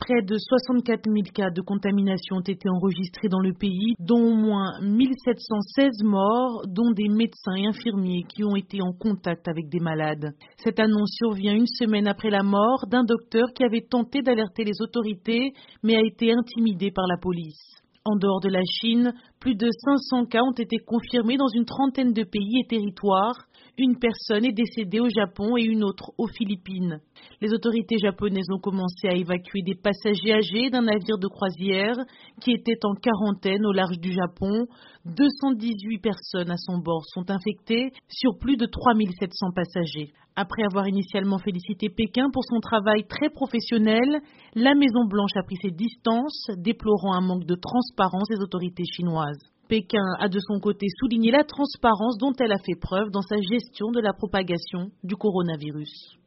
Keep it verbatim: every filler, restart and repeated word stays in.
Près de soixante-quatre mille cas de contamination ont été enregistrés dans le pays, dont au moins mille sept cent seize morts, dont des médecins et infirmiers qui ont été en contact avec des malades. Cette annonce survient une semaine après la mort d'un docteur qui avait tenté d'alerter les autorités, mais a été intimidé par la police. En dehors de la Chine, plus de cinq cents cas ont été confirmés dans une trentaine de pays et territoires. Une personne est décédée au Japon et une autre aux Philippines. Les autorités japonaises ont commencé à évacuer des passagers âgés d'un navire de croisière qui était en quarantaine au large du Japon. deux cent dix-huit personnes à son bord sont infectées sur plus de trois mille sept cents passagers. Après avoir initialement félicité Pékin pour son travail très professionnel, la Maison-Blanche a pris ses distances, déplorant un manque de transparence des autorités chinoises. Pékin a de son côté souligné la transparence dont elle a fait preuve dans sa gestion de la propagation du coronavirus.